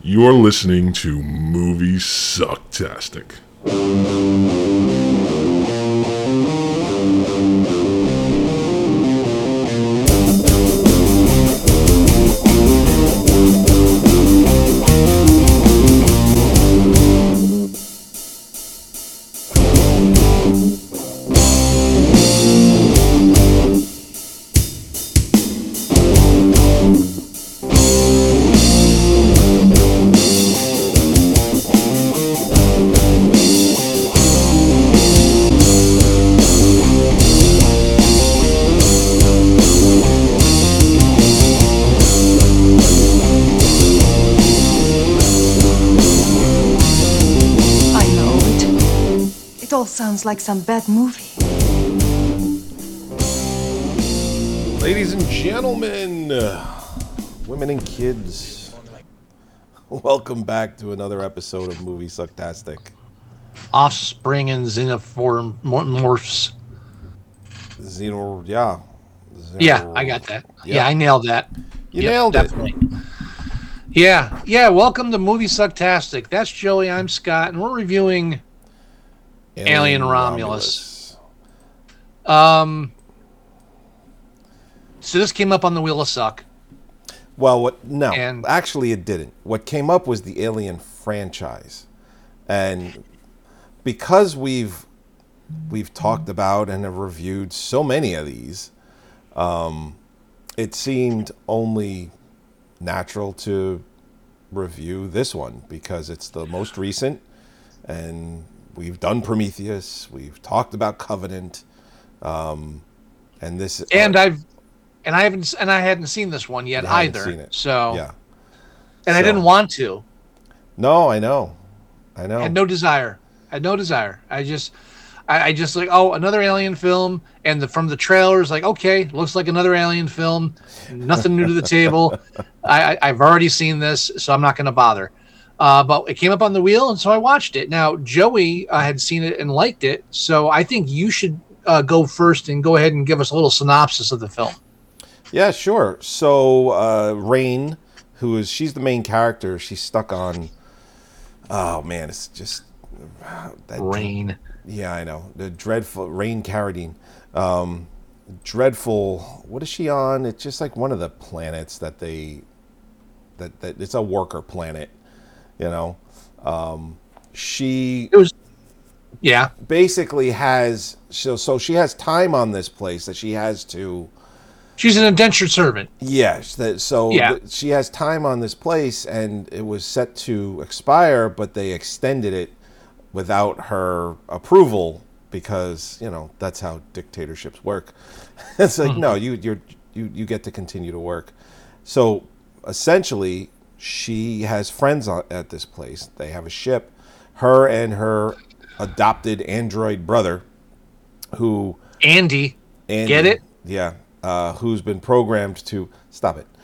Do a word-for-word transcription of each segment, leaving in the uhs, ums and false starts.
You're listening to Movie Sucktastic. Sounds like some bad movie. Ladies and gentlemen, women and kids, welcome back to another episode of Movie Sucktastic. Offspring and xenoform morphs. Xeno, yeah. Xeno, yeah, I got that. Yeah, yeah I nailed that. You yep, nailed definitely. it. Yeah, yeah. Welcome to Movie Sucktastic. That's Joey. I'm Scott, and we're reviewing Alien, Alien Romulus. Romulus. Um, so this came up on the Wheel of Suck. Well, what? No, and, actually, it didn't. What came up was the Alien franchise, and because we've we've talked about and have reviewed so many of these, um, it seemed only natural to review this one because it's the most recent and. We've done Prometheus. We've talked about Covenant, um, and this. And uh, I've, and I haven't, and I hadn't seen this one yet either. Seen it. So yeah, and so, I didn't want to. No, I know, I know. I had no desire. I had no desire. I just, I, I just like, oh, another Alien film, and the from the trailers, like, okay, looks like another Alien film. Nothing new to the table. I, I, I've already seen this, so I'm not going to bother. Uh, but it came up on the wheel, and so I watched it. Now, Joey uh, had seen it and liked it, so I think you should uh, go first and go ahead and give us a little synopsis of the film. Yeah, sure. So, uh, Rain, who is, she's the main character. She's stuck on, oh, man, it's just. That, Rain. Yeah, I know. The dreadful, Rain Carradine. Um, dreadful, what is she on? It's just like one of the planets that they, that, that it's a worker planet. You know, um, she it was, yeah, basically has so so she has time on this place that she has to. She's an indentured servant. Yes, that so yeah. th- she has time on this place, and it was set to expire, but they extended it without her approval because you know that's how dictatorships work. It's like mm-hmm. no, you you're you you get to continue to work. So essentially. She has friends at this place. They have a ship. Her and her adopted android brother, who Andy, Andy get it? Yeah, uh, who's been programmed to stop it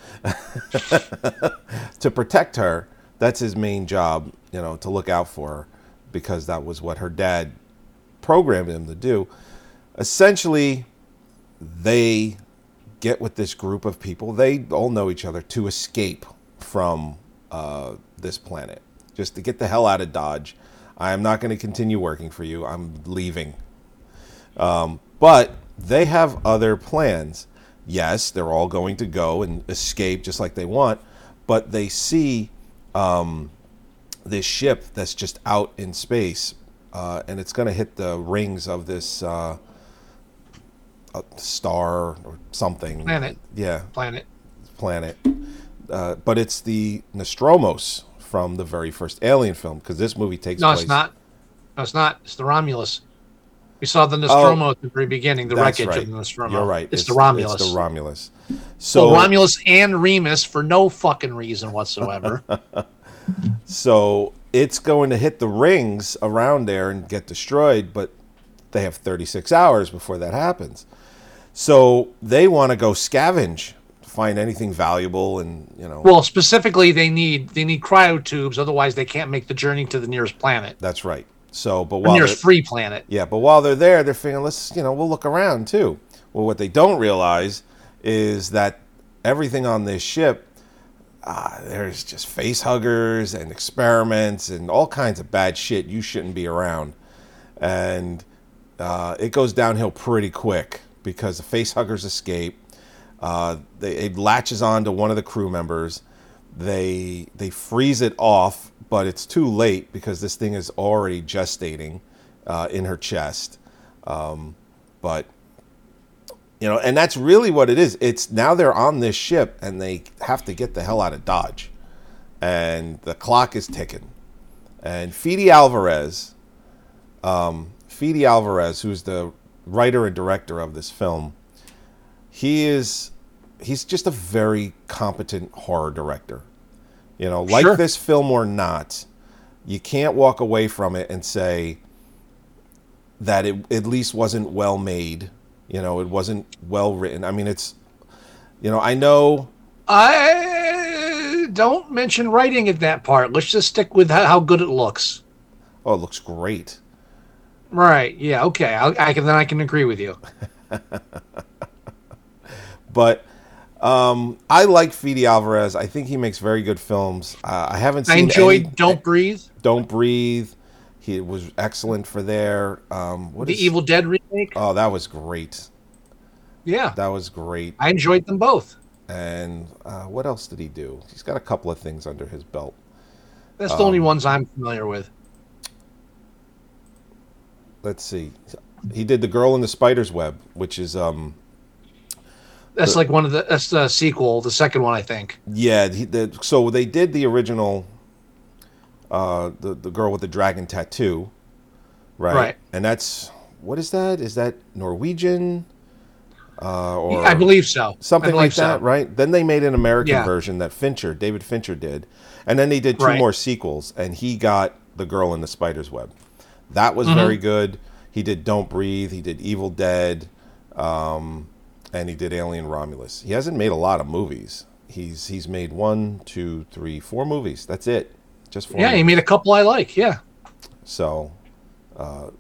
to protect her. That's his main job, you know, to look out for her because that was what her dad programmed him to do. Essentially, they get with this group of people. They all know each other to escape. From uh, this planet, just to get the hell out of Dodge. I am not going to continue working for you. I'm leaving. Um, but they have other plans. Yes, they're all going to go and escape just like they want, but they see um, this ship that's just out in space, uh, and it's going to hit the rings of this uh, star or something. Planet. Yeah. Planet. Planet. Uh, but it's the Nostromo from the very first Alien film because this movie takes no, place. No, it's not. No, it's not. It's the Romulus. We saw the Nostromo oh, at the very beginning, the that's wreckage right. of the Nostromo. You're right. It's, it's the Romulus. It's the Romulus. So well, Romulus and Remus for no fucking reason whatsoever. So it's going to hit the rings around there and get destroyed, but they have thirty-six hours before that happens. So they want to go scavenge. Find anything valuable and you know well specifically they need they need cryotubes otherwise they can't make the journey to the nearest planet. That's right. So but the while nearest free planet. Yeah, but while they're there they're thinking let's you know we'll look around too. Well, what they don't realize is that everything on this ship uh, there's just face huggers and experiments and all kinds of bad shit you shouldn't be around. And uh, it goes downhill pretty quick because the face huggers escape. Uh, they, it latches on to one of the crew members. They they freeze it off, but it's too late because this thing is already gestating uh, in her chest. Um, but, you know, and that's really what it is. It's now they're on this ship and they have to get the hell out of Dodge. And the clock is ticking. And Fede Alvarez, um, Fede Alvarez, who's the writer and director of this film, he is he's just a very competent horror director. You know, like Sure. this film or not, you can't walk away from it and say that it at least wasn't well made. You know, it wasn't well written. I mean, it's, you know, I know. I don't mention writing at that part. Let's just stick with how, how good it looks. Oh, it looks great. Right. Yeah. Okay. I, I can then I can agree with you. But um, I like Fede Alvarez. I think he makes very good films. Uh, I haven't seen I enjoyed any- Don't Breathe, Don't Breathe. He was excellent for there. Um, what the is- Evil Dead remake. Oh, that was great. Yeah, That was great. I enjoyed them both. And uh, what else did he do? He's got a couple of things under his belt. That's the Um, only ones I'm familiar with. Let's see. He did The Girl in the Spider's Web, which is um That's like one of the that's the sequel, the second one, I think. yeah. He, the, so they did the original, uh, the the girl with the dragon tattoo, right? Right. And that's what is that? Is that Norwegian? Uh, or I believe so. something I believe like that, so. right? Then they made an American Yeah. version that Fincher, David Fincher, did, and then they did two Right. more sequels, and he got The Girl in the Spider's Web. That was Mm-hmm. very good. He did Don't Breathe. He did Evil Dead, um, and he did Alien Romulus. He hasn't made a lot of movies. He's he's made one, two, three, four movies. That's it. Just four. Yeah, he movies. made a couple I like. Yeah. So, uh,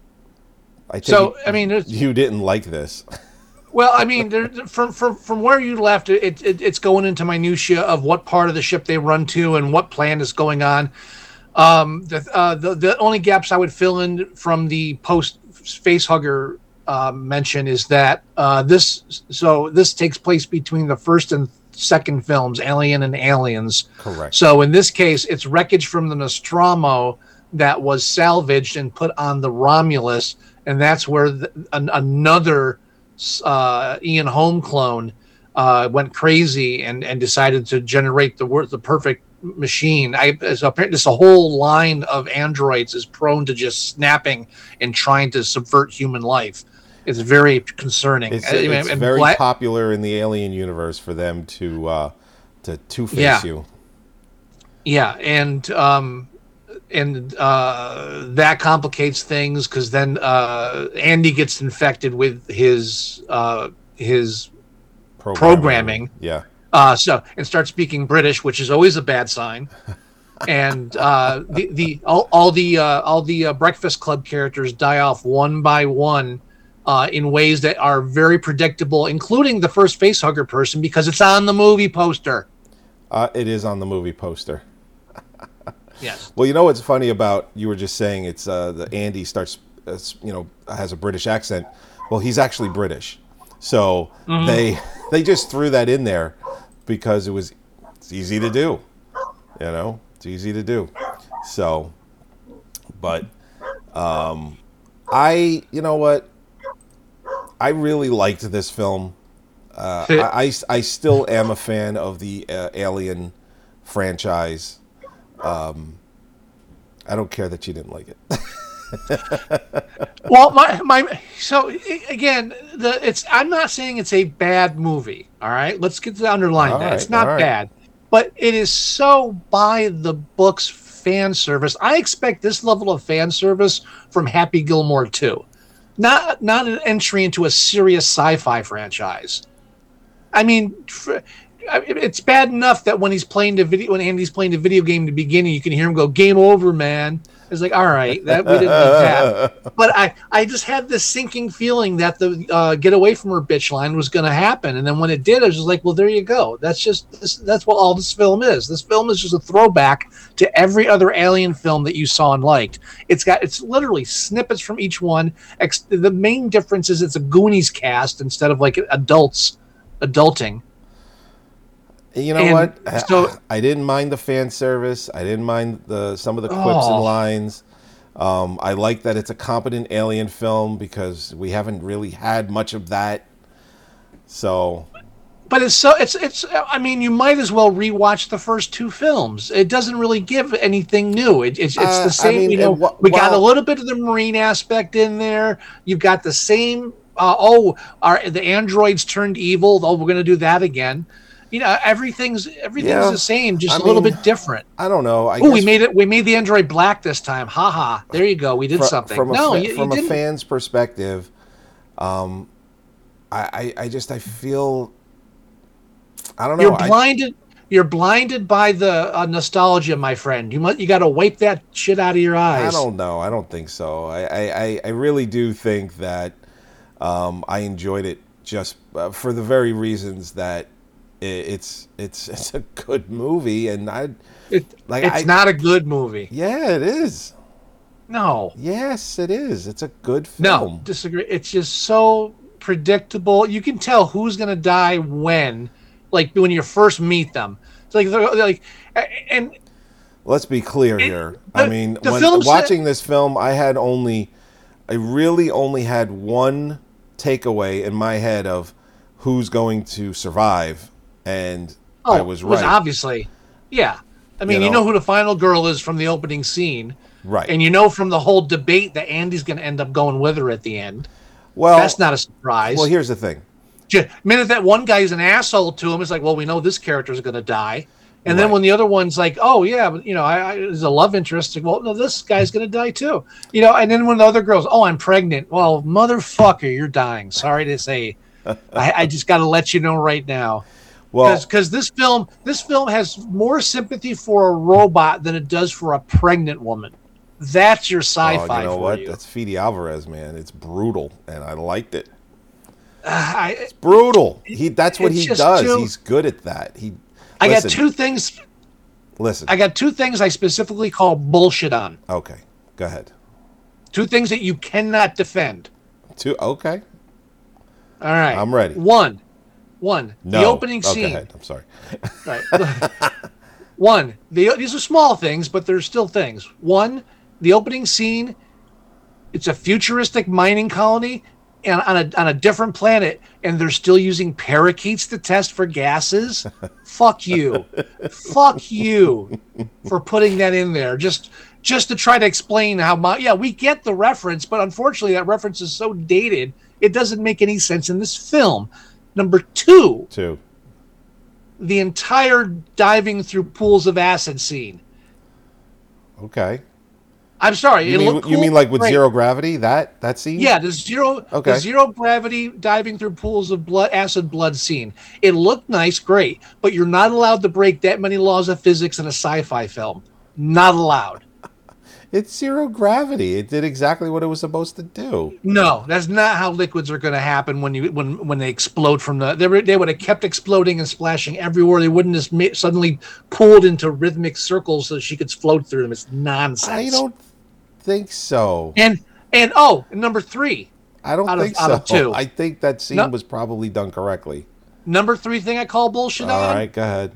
I think So I mean, there's- you didn't like this. well, I mean, there, from from from where you left, it, it it's going into minutia of what part of the ship they run to and what plan is going on. Um, the, uh, the the only gaps I would fill in from the post facehugger uh, mention is that uh, this so this takes place between the first and second films, Alien and Aliens. Correct. So in this case, it's wreckage from the Nostromo that was salvaged and put on the Romulus, and that's where the, an, another uh, Ian Holm clone uh, went crazy and, and decided to generate the wor- the perfect machine. I so apparently this a whole line of androids is prone to just snapping and trying to subvert human life. It's very concerning. It's, I mean, it's and very Bla- popular in the Alien universe for them to uh, to two face Yeah. you. Yeah, and um, and uh, that complicates things because then uh, Andy gets infected with his uh, his Programming. Yeah. uh, so and starts speaking British, which is always a bad sign. And uh, the the all, all the uh, all the uh, Breakfast Club characters die off one by one uh, in ways that are very predictable, including the first facehugger person because it's on the movie poster. Uh, it is on the movie poster. Yes. Well, you know what's funny about you were just saying it's uh, the Andy starts, uh, you know, has a British accent. Well, he's actually British, so Mm-hmm. they they just threw that in there because it was it's easy to do, you know, it's easy to do. So, but um, I, you know what, I really liked this film. Uh, I, I I still am a fan of the uh, Alien franchise. Um, I don't care that you didn't like it. Well, my my so i- again, the it's I'm not saying it's a bad movie. All right, let's get to underline All that right, it's not all right. bad, but it is so by the books fan service. I expect this level of fan service from Happy Gilmore too, not not an entry into a serious sci-fi franchise. I mean, fr- I- it's bad enough that when he's playing the video, when Andy's playing the video game in the beginning, you can hear him go, "Game over, man." It's like, all right, that we didn't need that. But I, I just had this sinking feeling that the uh, get away from her bitch line was going to happen. And then when it did, I was just like, well, there you go. That's just this, that's what all this film is. This film is just a throwback to every other Alien film that you saw and liked. It's got it's literally snippets from each one. Ex- the main difference is it's a Goonies cast instead of like adults adulting. You know And what? so- I didn't mind the fan service. I didn't mind the some of the clips Oh. and lines. Um, I like that it's a competent alien film because we haven't really had much of that. So, But it's so it's it's. I mean, you might as well rewatch the first two films. It doesn't really give anything new. It, it's it's Uh, I the same. mean, you know, and wha- we got a while- little bit of the marine aspect in there. You've got the same. Uh, oh, our the androids turned evil. Oh, we're going to do that again. You know, everything's everything's Yeah. the same, just I a little mean, bit different. I don't know. I Oh, we guess made it. We made the android black this time. Ha ha. There you go. We did fro- something. from a no, fa- you, you from a didn't. fan's perspective. Um, I, I I just I feel. I don't know. You're I- blinded. You're blinded by the uh, nostalgia, my friend. You must. You got to wipe that shit out of your eyes. I don't know. I don't think so. I, I, I- I really do think that um, I enjoyed it just uh, for the very reasons that it, it's it's it's a good movie, and I It, Like, it's I- not a good movie. yeah, it is. No, Yes, it is. It's a good no, film. disagree. It's just so predictable. You can tell who's gonna die when, like when you first meet them. It's like they're like, and Let's be clear It- here. I the- mean, the when film's- watching this film, I had only, I really only had one takeaway in my head of who's going to survive, and oh, I was it was right. obviously, yeah. I mean, You you know? know who the final girl is from the opening scene, Right. and you know from the whole debate that Andy's gonna end up going with her at the end. well, That's not a surprise. well, here's the thing. Ju- minute that one guy's an asshole to him, it's like, well, we know this character's going to die. And then Right. when the other one's like, oh yeah, but you know, I, I there's a love interest. Like, well, no, this guy's going to die too. You know, and then when the other girl's, oh, I'm pregnant. Well, motherfucker, you're dying. Sorry to say, I, I just got to let you know right now, Well, because this film, this film has more sympathy for a robot than it does for a pregnant woman. That's your oh, sci-fi you know for what? you. That's Fede Alvarez, man. It's brutal, and I liked it. I, Brutal. He. That's what It's he just does. too- He's good at that. He. I got listen, two things. Listen. I got two things I specifically call bullshit on. okay. Go ahead. Two things that you cannot defend. Two. Okay. All right. I'm ready. One. One. No. The opening Oh, go scene. ahead. I'm sorry. Right. One. The, these are small things, but they're still things. One, the opening scene, it's a futuristic mining colony and on a on a different planet, and they're still using parakeets to test for gases. Fuck you. Fuck you for putting that in there. Just just to try to explain how my yeah, we get the reference, but unfortunately that reference is so dated, it doesn't make any sense in this film. Number two, Two. the entire diving through pools of acid scene. Okay. I'm sorry. You it mean looked you cool, mean like with great. zero gravity? That that scene? Yeah, the zero Okay. the zero gravity diving through pools of blood acid blood scene. It looked nice, great, but you're not allowed to break that many laws of physics in a sci-fi film. Not allowed. It's zero gravity. It did exactly what it was supposed to do. No, that's not how liquids are going to happen when you when when they explode from the. They, were, they would have kept exploding and splashing everywhere. They wouldn't have ma- suddenly pooled into rhythmic circles so she could float through them. It's nonsense. I don't think so. And and oh, and number three, I don't out of- think out so. of two. I think that scene No. was probably done correctly. number three thing I call bullshit All on. right, go ahead.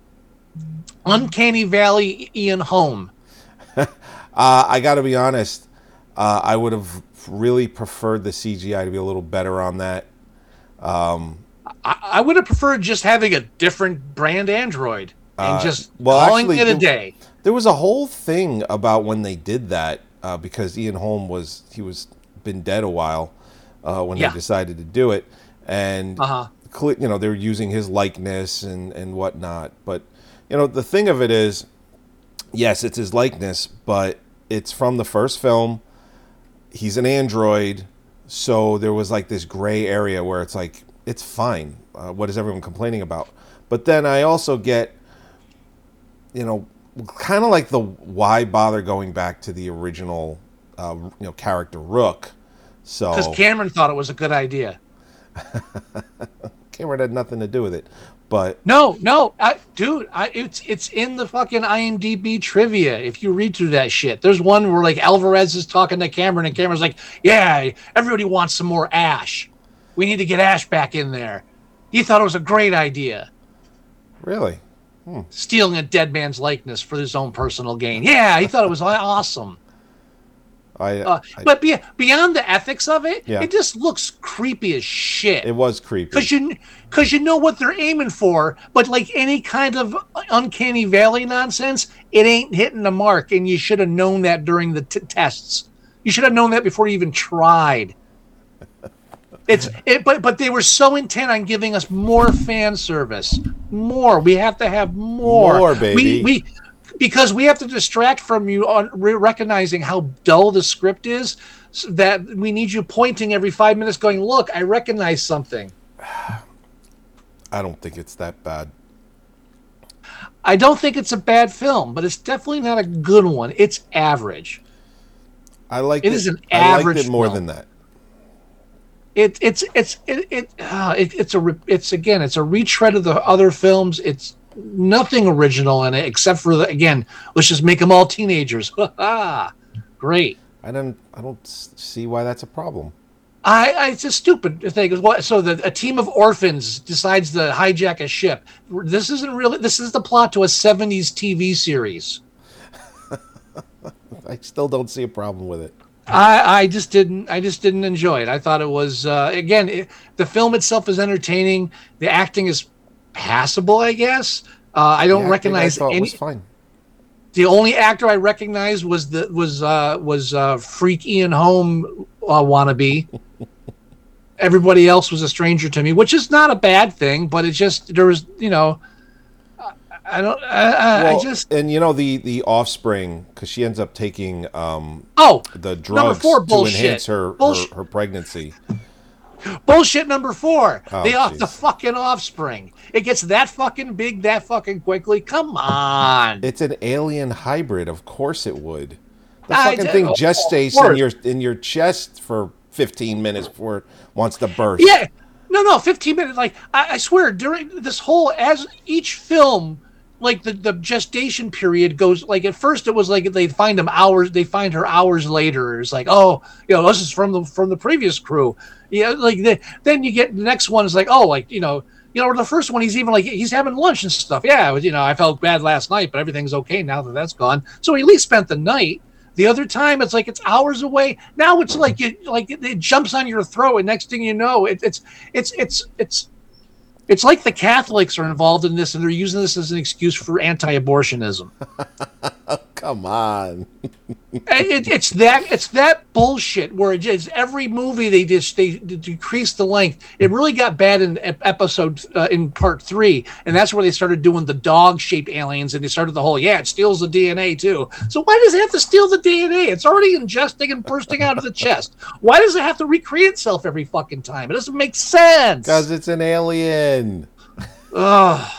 Uncanny Valley Ian Holm. Uh, I got to be honest. Uh, I would have really preferred the C G I to be a little better on that. I, I would have preferred just having a different brand Android and Uh, just well, calling actually, it a the- day. There was a whole thing about when they did that uh, because Ian Holm was he was been dead a while uh, when Yeah. they decided to do it, and Uh-huh. cle- you know they were using his likeness and and whatnot. But you know the thing of it is, yes, it's his likeness, but it's from the first film. He's an android, so there was like this gray area where it's like it's fine. Uh, what is everyone complaining about? But then I also get, you know, kind of like the why bother going back to the original, uh, you know, character Rook. So Because Cameron thought it was a good idea. Cameron had nothing to do with it, but No, no, I, dude, I, it's it's in the fucking IMDb trivia. If you read through that shit, there's one where like Alvarez is talking to Cameron, and Cameron's like, "Yeah, everybody wants some more Ash. We need to get Ash back in there." He thought it was a great idea, really, stealing a dead man's likeness for his own personal gain. Yeah, he thought it was awesome. I, Uh, I but be, beyond the ethics of it, Yeah. it just looks creepy as shit. it was creepy. Because you, because you know what they're aiming for, but like any kind of uncanny valley nonsense, it ain't hitting the mark, and you should have known that during the t- tests. You should have known that before you even tried. It's it, but but they were so intent on giving us more fan service, more. We have to have more, More, baby. We we because we have to distract from you on re- recognizing how dull the script is. So that we need you pointing every five minutes, going, "Look, I recognize something." I don't think it's that bad. I don't think it's a bad film, but it's definitely not a good one. It's average. I liked It it. is an I liked average it more film. than that. It it's it's it, it, uh, it it's a re- it's again it's a retread of the other films. It's nothing original in it except for the, again, let's just make them all teenagers. Great. I don't. I don't s- see why that's a problem. I, I it's a stupid thing. What? So the a team of orphans decides to hijack a ship. This isn't really. This is the plot to a seventies T V series. I still don't see a problem with it. I, I just didn't. I just didn't enjoy it. I thought it was uh, again. It, the film itself is entertaining. The acting is passable, I guess. Uh, I don't The acting recognize I thought any. was fine. The only actor I recognized was the was uh, was uh, freak Ian Holm uh, wannabe. Everybody else was a stranger to me, which is not a bad thing, but it's just there was you know. I, I don't. I, I, Well, I just. and you know the the offspring, because she ends up taking um Oh, the number drugs four to bullshit. enhance her, Bullsh- her her pregnancy. Bullshit number four. Oh, they off jeez. the fucking offspring. It gets that fucking big that fucking quickly. Come on. It's an alien hybrid. Of course it would. The I fucking did- thing of gestates in course. your in your chest for fifteen minutes before it wants to burst. Yeah. No, no, fifteen minutes. Like, I, I swear, during this whole, as each film, like the, the gestation period goes, like at first it was like they find them hours, they find her hours later. It's like, oh, you know, this is from the from the previous crew. Yeah, like the, then you get the next one is like, oh, like, you know, you know, the first one he's even like he's having lunch and stuff. Yeah, you know, I felt bad last night, but everything's okay now that that's gone. So he at least spent the night. The other time, it's like it's hours away. Now it's like it like it, it jumps on your throat, and next thing you know, it, it's it's it's it's it's like the Catholics are involved in this, and they're using this as an excuse for anti-abortionism. Come on. it, it's that it's that bullshit where it is every movie they just they, they decrease the length. It really got bad in ep- episode uh, in part three, and that's where they started doing the dog-shaped aliens, and they started the whole yeah, it steals the D N A too. So why does it have to steal the D N A? It's already ingesting and bursting out of the chest. Why does it have to recreate itself every fucking time? It doesn't make sense. Because it's an alien. Ugh.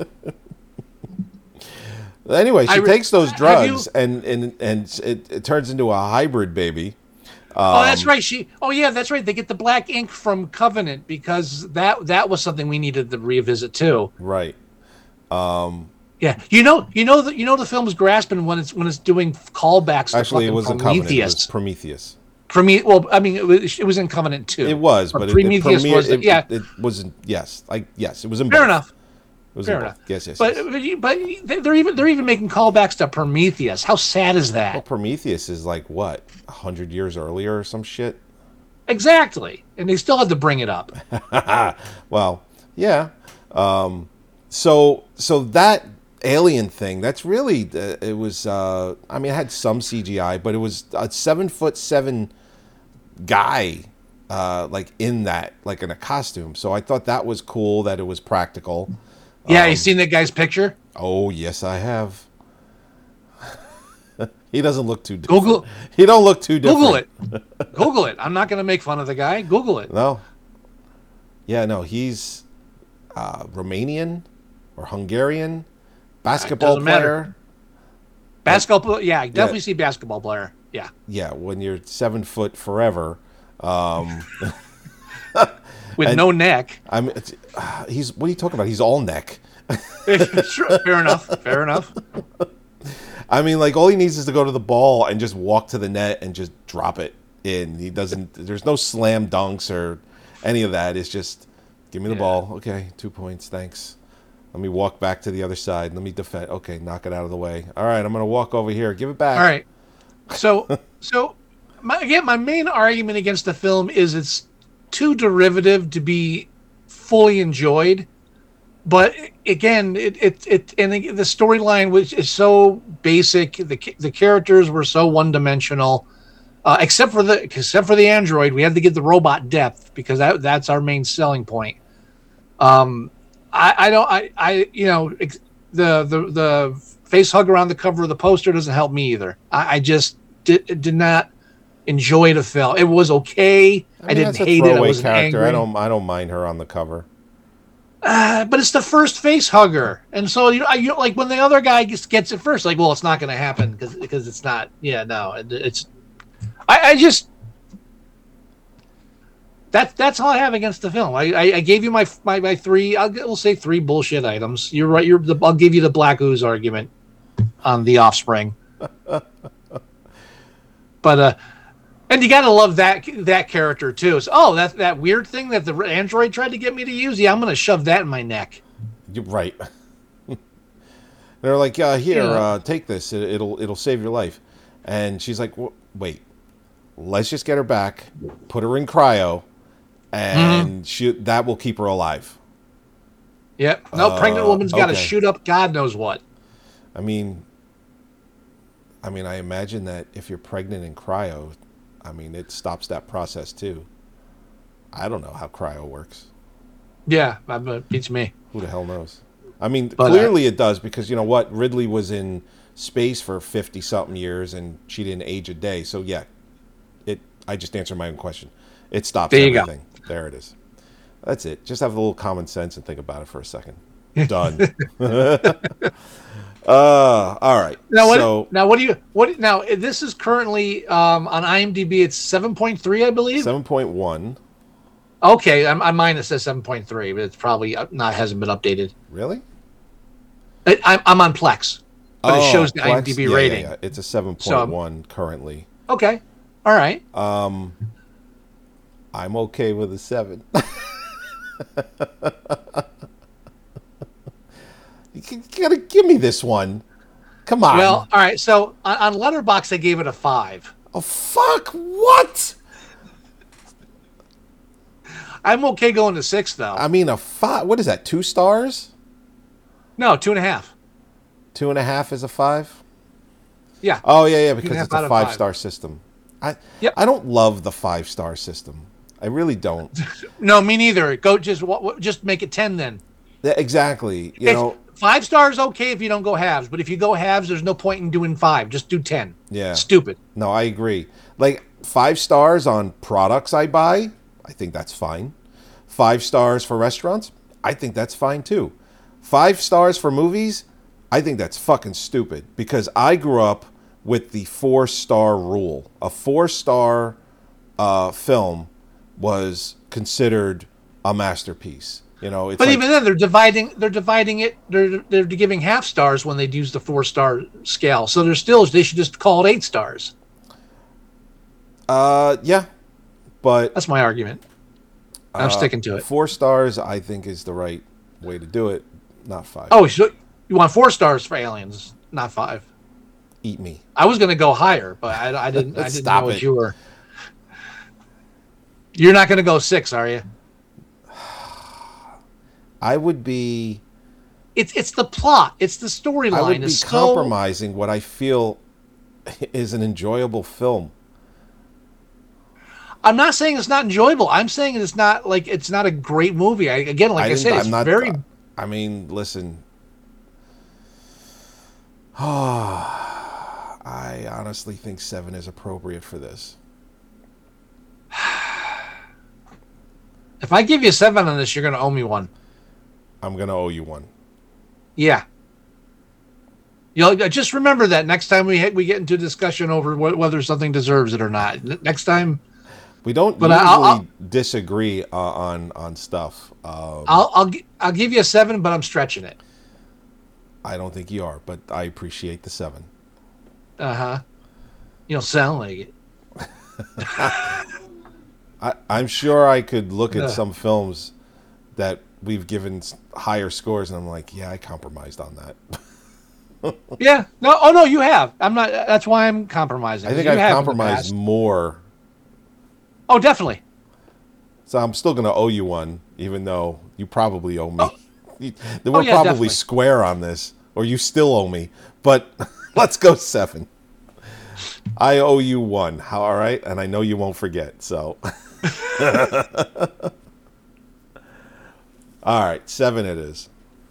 Anyway, she I re- takes those have drugs you- and and and it, it turns into a hybrid baby. Oh, that's right. She. Oh, yeah, that's right. They get the black ink from Covenant because that that was something we needed to revisit too. Right. Yeah, you know, you know the you know the film's grasping when it's when it's doing callbacks. Actually, to it fucking wasn't Covenant. It Prometheus. was Prometheus. Prome- well, I mean, it was, it was in Covenant too. It was, but, it, it, Prometheus premiered- was. The, it, yeah, it, it wasn't. Yes, like yes, it was in fair both. enough. It was Fair in enough. both. Yes, yes. But yes. but you- but they- they're even they're even making callbacks to Prometheus. How sad is Well, that? Prometheus is like what a hundred years earlier or some shit. Exactly, and they still had to bring it up. Well, yeah. Um, so so that alien thing, that's really uh, it was. Uh, I mean, it had some C G I, but it was a seven foot seven guy, uh, like in that, like in a costume. So I thought that was cool that it was practical. Yeah, you seen that guy's picture? Oh yes, I have. He doesn't look too different. Google- He don't look too different. Google it. Google it. I'm not going to make fun of the guy. Google it. No. Yeah, no, he's uh, Romanian or Hungarian basketball doesn't matter. player. Basketball, yeah, I definitely yeah. see basketball player. Yeah. Yeah, when you're seven foot forever. Um, With no neck. I'm. It's, uh, he's. What are you talking about? He's all neck. Sure, fair enough. Fair enough. I mean, like all he needs is to go to the ball and just walk to the net and just drop it in. He doesn't. There's no slam dunks or any of that. It's just give me the yeah. ball. Okay, two points. Thanks. Let me walk back to the other side. Let me defend. Okay, knock it out of the way. All right, I'm gonna walk over here. Give it back. All right. So, so my, again, my main argument against the film is it's too derivative to be fully enjoyed. But again, it it, it and the, the storyline which is so basic. The the characters were so one dimensional, uh, except for the except for the android. We had to get the robot depth because that that's our main selling point. Um, I, I don't I, I you know the the the face hugger on the cover of the poster doesn't help me either. I, I just did did not enjoy the film. It was okay. I, mean, I didn't hate it. I was character. angry. I don't I don't mind her on the cover. Uh, but it's the first face hugger, and so you, you like when the other guy gets, gets it first. Like, well, it's not going to happen because because it's not. Yeah, no, it, it's. I, I just that's that's all I have against the film. I, I, I gave you my my, my three. I'll we'll say three bullshit items. You're right. You're the. I'll give you the Black Ooze argument on The Offspring. But uh. And you gotta love that that character too. So, oh, that that weird thing that the android tried to get me to use. Yeah, I'm gonna shove that in my neck. You're right. They're like, uh, here, yeah. uh, take this. It, it'll it'll save your life. And she's like, wait, let's just get her back, put her in cryo, and mm-hmm. she that will keep her alive. Yep. No, uh, pregnant woman's got to okay. shoot up God knows what. I mean, I mean, I imagine that if you're pregnant in cryo. I mean, it stops that process too. I don't know how cryo works. Yeah, it beats me. Who the hell knows? I mean, but, clearly uh, it does because you know what? Ridley was in space for fifty something years and she didn't age a day. So yeah, it. I just answered my own question. It stops there you everything. Go. There it is. That's it. Just have a little common sense and think about it for a second. Done. Uh, all right. Now what? So, now what do you? What now? This is currently um, on IMDb. It's seven point three, I believe. Seven point one. Okay, I'm, I'm mine. It says seven point three, but it's probably not hasn't been updated. Really? I, I'm I'm on Plex, but oh, it shows the Plex? IMDb yeah, rating. Yeah, yeah. It's a seven point one so, currently. Okay. All right. Um, I'm okay with a seven. You gotta give me this one. Come on. Well, all right. So on, on Letterboxd, I gave it a five. Oh fuck! What? I'm okay going to six though. I mean, a five. What is that? Two stars? No, two and a half. Two and a half is a five. Yeah. Oh yeah, yeah. Because it's a five, five star system. I yep. I don't love the five star system. I really don't. No, me neither. Go just just make it ten then. Yeah, exactly. You it's, know. Five stars okay if you don't go halves, but if you go halves, there's no point in doing five. Just do ten. Yeah. Stupid. No, I agree. Like five stars on products I buy, I think that's fine. Five stars for restaurants, I think that's fine too. Five stars for movies, I think that's fucking stupid because I grew up with the four star rule. A four star uh, film was considered a masterpiece. You know, it's but like, even then, they're dividing. They're dividing it. They're they're giving half stars when they use the four star scale. So they're still. They should just call it eight stars. Uh, yeah, but that's my argument. I'm uh, sticking to it. Four stars, I think, is the right way to do it. Not five. Oh, so you want four stars for Aliens, not five? Eat me. I was going to go higher, but I, I didn't. I didn't Stop know it. what you were. You're not going to go six, are you? I would be. It's it's the plot. It's the storyline. I would be it's compromising so... what I feel is an enjoyable film. I'm not saying it's not enjoyable. I'm saying it's not like it's not a great movie. I, again, like I, I said, it's not, very. I mean, listen. I honestly think seven is appropriate for this. If I give you a seven on this, you're going to owe me one. I'm going to owe you one. Yeah. You know, just remember that next time we we get into a discussion over wh- whether something deserves it or not. N- Next time, We don't But usually I'll- I'll- disagree uh, on on stuff. Um, I'll I'll gi- I'll give you a seven, but I'm stretching it. I don't think you are, but I appreciate the seven. Uh huh. You don't sound like it. I, I'm sure I could look at Ugh. some films that we've given s- higher scores, and I'm like, yeah, I compromised on that. Yeah. No. Oh no, you have. I'm not. That's why I'm compromising. I think You I've have in the compromised past. more, Oh, definitely. so I'm still going to owe you one, even though you probably owe me. You- We're Oh, yeah, probably definitely. square on this, or you still owe me. But let's go seven. I owe you one. How? All right, and I know you won't forget. So, all right, seven it is.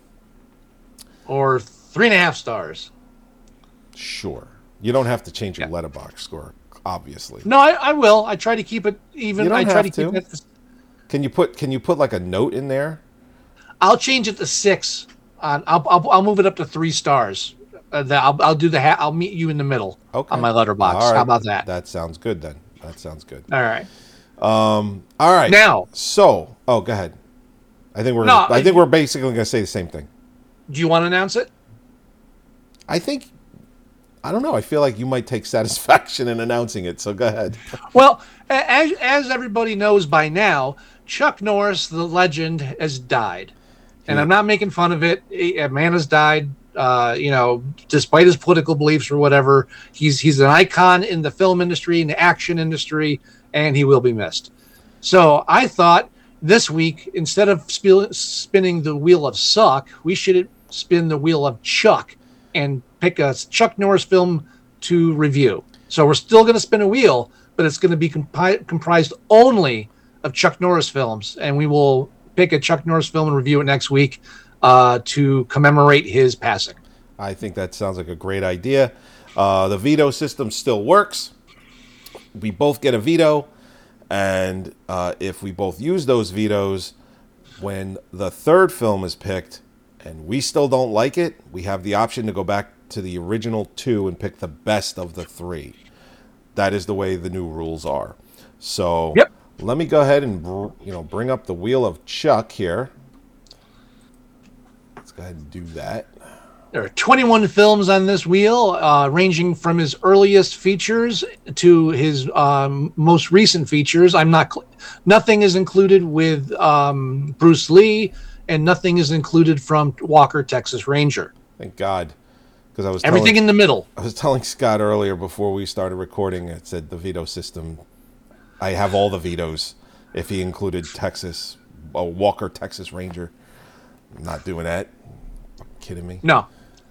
Or three and a half stars. Sure. You don't have to change your Yeah. letterbox score, obviously. No, I, I will. I try to keep it even. You don't I try have to to. keep it. At the, Can you put Can you put like a note in there? I'll change it to six. On I'll I'll, I'll move it up to three stars. Uh, that I'll I'll do the ha- I'll meet you in the middle Okay. on my letterbox. All right. How about that? That sounds good then. That sounds good. All right. All right. Now- So, oh, go ahead. I think we're No, gonna, I I- think we're basically going to say the same thing. Do you want to announce it? I think I don't know. I feel like you might take satisfaction in announcing it. So go ahead. Well, a- as as everybody knows by now, Chuck Norris, the legend, has died, and I'm not making fun of it. A man has died. Uh, you know, despite his political beliefs or whatever, he's he's an icon in the film industry, in the action industry, and he will be missed. So I thought this week, instead of sp- spinning the wheel of suck, we should spin the wheel of Chuck and pick a Chuck Norris film to review. So we're still going to spin a wheel, but it's going to be compi- comprised only of Chuck Norris films, and we will pick a Chuck Norris film and review it next week uh, to commemorate his passing. I think that sounds like a great idea. Uh, the veto system still works. We both get a veto, and uh, if we both use those vetoes, when the third film is picked and we still don't like it, we have the option to go back to the original two and pick the best of the three. That is the way the new rules are. So Yep. let me go ahead and br- you know bring up the wheel of Chuck here. Let's go ahead and do that. There are twenty-one films on this wheel, uh, ranging from his earliest features to his um, most recent features. I'm not, cl- nothing is included with um, Bruce Lee, and nothing is included from Walker, Texas Ranger. Thank God, because I was Everything telling, in the middle. I was telling Scott earlier before we started recording. It said the veto system. I have all the vetoes. If he included Texas, uh, Walker, Texas Ranger, I'm not doing that. Kidding me? No,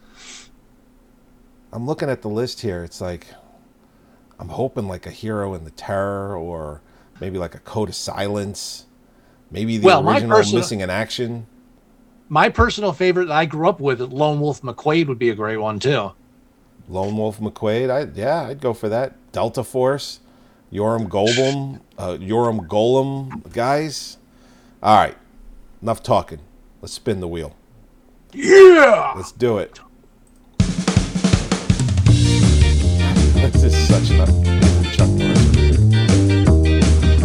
I'm looking at the list here. It's like I'm hoping like a Hero in the Terror, or maybe like a Code of Silence. Maybe the Well, my original personal- Missing in Action. my personal favorite that I grew up with, Lone Wolf McQuade, would be a great one too. Lone Wolf McQuade. I yeah, I'd go for that. Delta Force, Yoram Golem, uh, Yoram Golem guys. All right, enough talking. Let's spin the wheel. Yeah. Let's do it. This is such an amazing Chuck Norris review.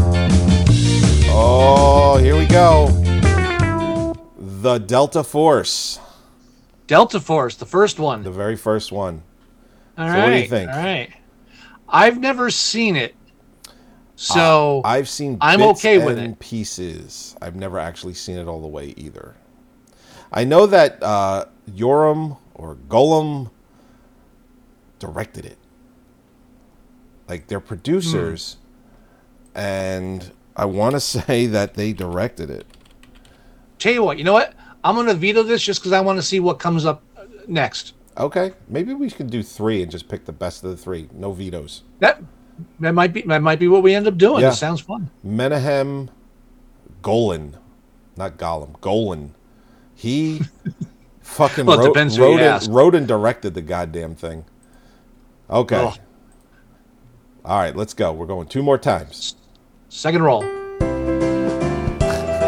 Oh, here we go. The Delta Force, Delta Force, the first one. the very first one. All so right. what do you think? All right. I've never seen it, so I've seen I'm bits okay with and it. pieces. I've never actually seen it all the way either. I know that uh, Yoram or Golem directed it. Like they're producers, Hmm. and I want to say that they directed it. Tell you what, you know what? I'm going to veto this just because I want to see what comes up next. Okay, maybe we could do three and just pick the best of the three. No vetoes. That that might be that might be what we end up doing. Yeah. It sounds fun. Menahem Golan, not Gollum, Golan. He fucking Well, it wrote, depends who wrote, you and, ask. wrote and directed the goddamn thing. Okay. Ugh. All right, let's go. We're going two more times. Second roll.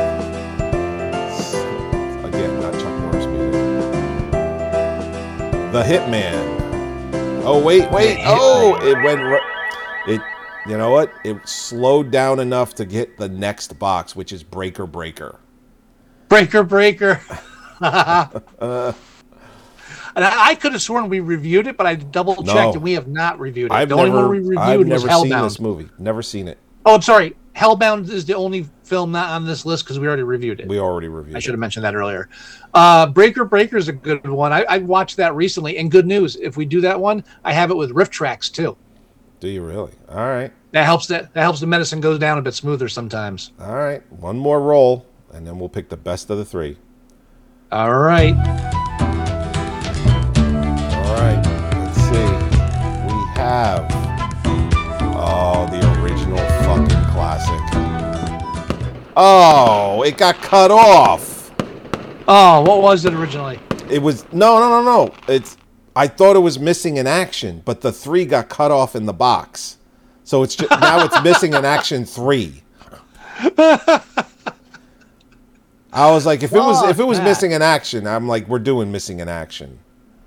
Again, not Chuck Norris music. The Hitman. Oh wait, wait. Oh, it went. It. You know what? It slowed down enough to get the next box, which is Breaker Breaker. Breaker Breaker. uh, and I, I could have sworn we reviewed it, but I double checked No. and we have not reviewed it. I've the only never, one we reviewed I've was never Hellbound. seen this movie. Never seen it. Oh, I'm sorry. Hellbound is the only film not on this list because we already reviewed it. We already reviewed I it. should have mentioned that earlier. Uh, Breaker Breaker is a good one. I, I watched that recently, and good news. If we do that one, I have it with riff tracks too. Do you really? All right. That helps. That that helps the medicine go down a bit smoother sometimes. All right. One more roll, and then we'll pick the best of the three. All right. All right. Let's see. We have. Oh, the original fucking classic. Oh, it got cut off. Oh, what was it originally? It was no, no, no, no. It's. I thought it was missing an action, but the three got cut off in the box, so it's just, now it's missing an action three. I was like, if it was if it was Fuck missing an action, I'm like, we're doing missing an action.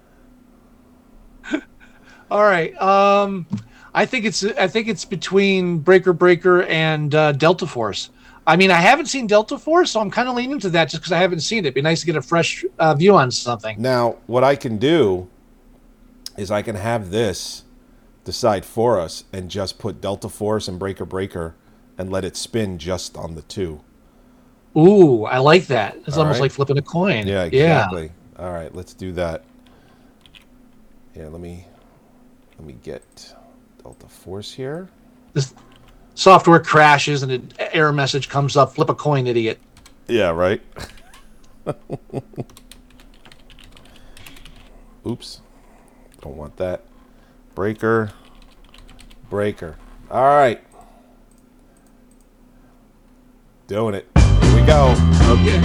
All right. Um, I think it's I think it's between Breaker Breaker and uh, Delta Force. I mean, I haven't seen Delta Force, so I'm kind of leaning to that just because I haven't seen it. It'd be nice to get a fresh uh, view on something. Now, what I can do is I can have this decide for us and just put Delta Force and Breaker Breaker and let it spin just on the two. Ooh, I like that. It's All almost right. like flipping a coin. Yeah, exactly. Yeah. All right, let's do that. Yeah, let me let me get Delta Force here. This software crashes and an error message comes up. Flip a coin, idiot. Yeah, right. Oops. Don't want that. Breaker. Breaker. All right. Doing it. Here we go. Okay.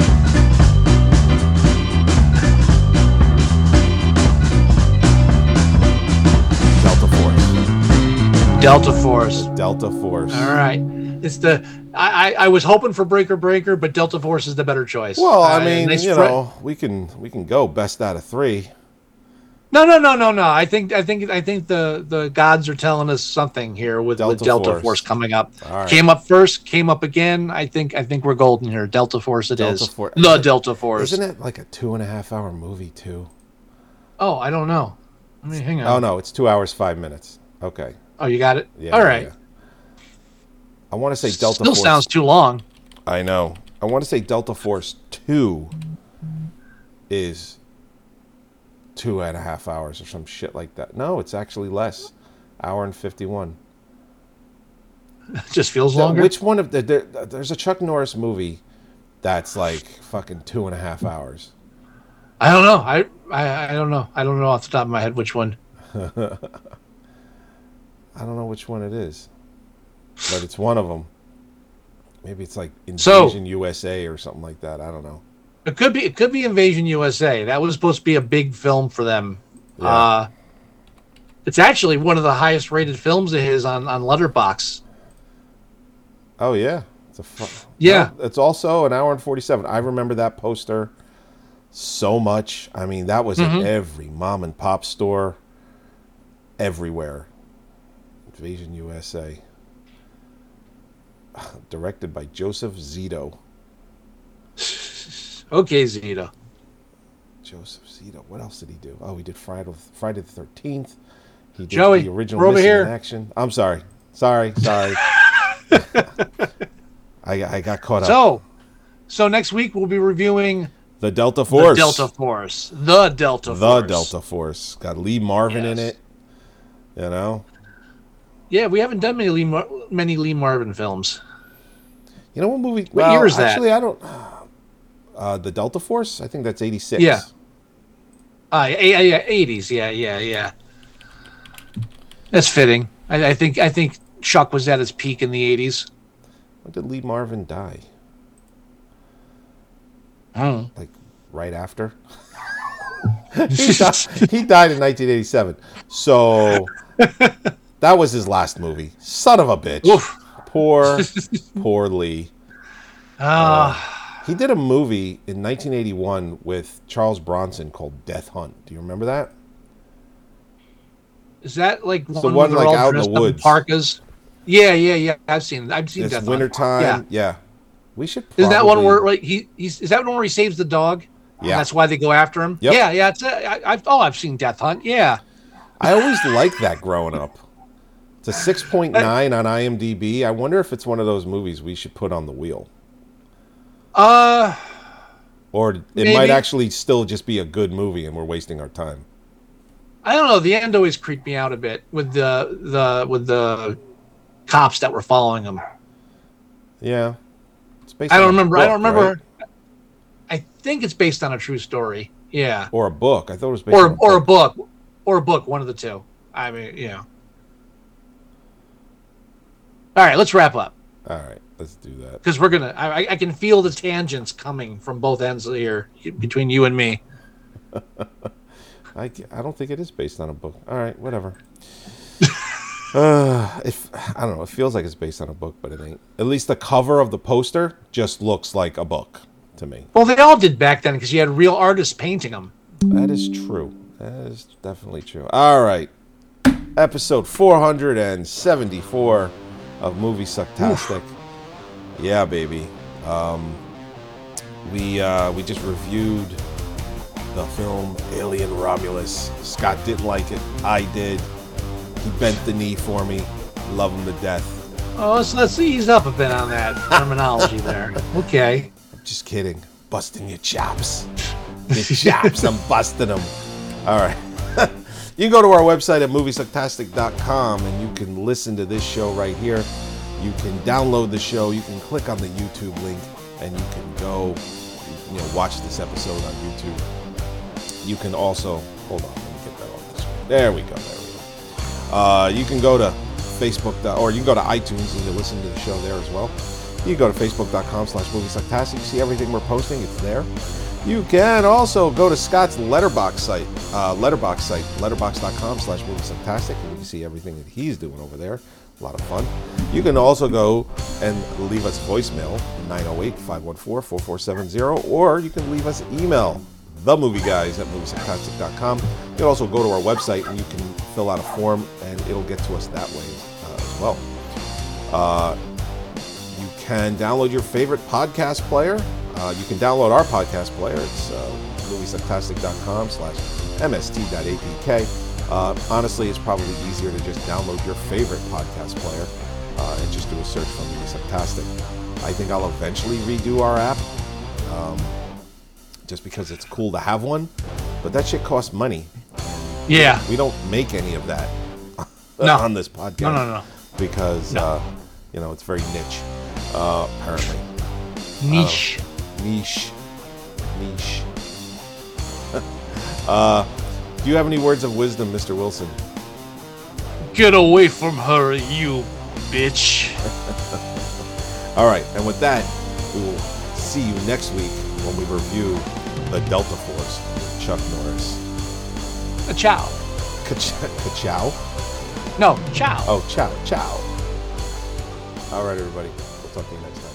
Delta Force. Delta Force. Delta Force. All right. It's the I, I, I was hoping for Breaker Breaker, but Delta Force is the better choice. Well, I Uh, mean, nice you fre- know, we can we can go best out of three. No, no, no, no, no. I think I think I think the, the gods are telling us something here with Delta with Delta Force. Force, coming up. All right. Came up first, came up again. I think I think we're golden here. Delta Force it is. Delta Force. The Delta Force. Isn't it like a two and a half hour movie too? Oh, I don't know. Let me hang on. Oh no, it's two hours five minutes. Okay. Oh, you got it? Yeah. All right. yeah. I want to say Delta Still Force. sounds too long. I know. I want to say Delta Force two is two and a half hours or some shit like that. No, it's actually less. Hour and fifty-one. It just feels So longer. which one of the there, there's a Chuck Norris movie that's like fucking two and a half hours. I don't know. I, I I don't know. I don't know off the top of my head which one. I don't know which one it is, but it's one of them. Maybe it's like So- Invasion U S A or something like that. I don't know. It could be. It could be Invasion U S A. That was supposed to be a big film for them. Yeah. Uh, it's actually one of the highest rated films of his on on Letterboxd. Oh yeah, it's a fu- Yeah. Well, it's also an hour and forty-seven. I remember that poster so much. I mean, that was Mm-hmm. in every mom and pop store, everywhere. Invasion U S A, directed by Joseph Zito. Okay, Zeta. Joseph Zito. What else did he do? Oh, he did Friday, Friday the thirteenth. He did Joey, the original we're over Missing here. in Action. I'm sorry. Sorry. Sorry. I, I got caught up. So, so next week we'll be reviewing The Delta the Force. Delta Force. The Delta The Force. Delta Force. Got Lee Marvin in Yes. it. You know? Yeah, we haven't done many Lee Mar- many Lee Marvin films. You know what movie? What well, year is that? Actually, I don't. Uh, the Delta Force? I think that's eighty-six. Yeah. Uh, yeah, yeah, eighties. Yeah, yeah, yeah. That's fitting. I, I think I think Chuck was at his peak in the eighties. When did Lee Marvin die? Hmm. Like, right after? he, died, he died in nineteen eighty-seven. So, that was his last movie. Son of a bitch. Oof. Poor, poor Lee. Ah, He did a movie in nineteen eighty-one with Charles Bronson called Death Hunt. Do you remember that? Is that like the one, one, where they're like, all out in dressed the up woods. parkas? Yeah, yeah, yeah. I've seen. I've seen It's Death Hunt. wintertime. Yeah. Yeah. We should. Probably... Is that one where like he? He's, is that one where he saves the dog? Yeah. And that's why they go after him. Yep. Yeah, yeah. It's a, I, I've oh, I've seen Death Hunt. Yeah. I always liked that growing up. It's a six point nine on IMDb. I wonder if it's one of those movies we should put on the wheel. Uh. Or it maybe. might actually still just be a good movie and we're wasting our time. I don't know. The end always creeped me out a bit with the the with the cops that were following him. Yeah. It's based I don't on a remember. book, I don't remember. right? I think it's based on a true story. Yeah. Or a book. I thought it was based Or on a or a book. book. Or a book. One of the two. I mean, yeah. All right, let's wrap up All right. Let's do that. because we're gonna. I, I can feel the tangents coming from both ends here between you and me. I, I don't think it is based on a book. All right, whatever. uh, if I don't know, it feels like it's based on a book, but it ain't. At least the cover of the poster just looks like a book to me. Well, they all did back then because you had real artists painting them. That is true. That is definitely true. All right, episode four hundred seventy-four of Movie Sucktastic. Yeah, baby. Um, we uh, we just reviewed the film Alien Romulus. Scott didn't like it. I did. He bent the knee for me. Love him to death. Oh, so let's ease up a bit on that terminology there. Okay. I'm just kidding. Busting your chops. Your chops, I'm busting them. All right. You can go to our website at movie sucktastic dot com and you can listen to this show right here. You can download the show. You can click on the YouTube link and you can go, you know, watch this episode on YouTube. You can also, hold on, let me get that off the screen. There we go, there we go. Uh, you can go to Facebook, or you can go to iTunes and you listen to the show there as well. You can go to facebook.com slash moviesucktastic. You see everything we're posting, it's there. You can also go to Scott's Letterbox site, uh, Letterbox site, letterbox.com slash moviesucktastic, and you can see everything that he's doing over there. A lot of fun. You can also go and leave us voicemail, nine oh eight, five one four, four four seven zero, or you can leave us email, themovieguys at moviesucktastic dot com. You can also go to our website and you can fill out a form and it'll get to us that way uh, as well. Uh, you can download your favorite podcast player. Uh, you can download our podcast player. It's uh, moviesucktastic.com slash mst.apk. Uh, honestly, it's probably easier to just download your favorite podcast player uh, and just do a search for Movie Sucktastic. I think I'll eventually redo our app. Um, just because it's cool to have one, but that shit costs money. Yeah. We don't make any of that No. on this podcast. No, no, no. Because, No. uh, you know, it's very niche, uh, apparently. Niche. Niche. Niche. uh, do you have any words of wisdom, Mister Wilson? Get away from her, you bitch. All right, and with that, we will see you next week when we review the Delta Force with Chuck Norris. A ciao. Ka-chow? No, ciao. Oh, ciao, ciao. All right, everybody. We'll talk to you next time.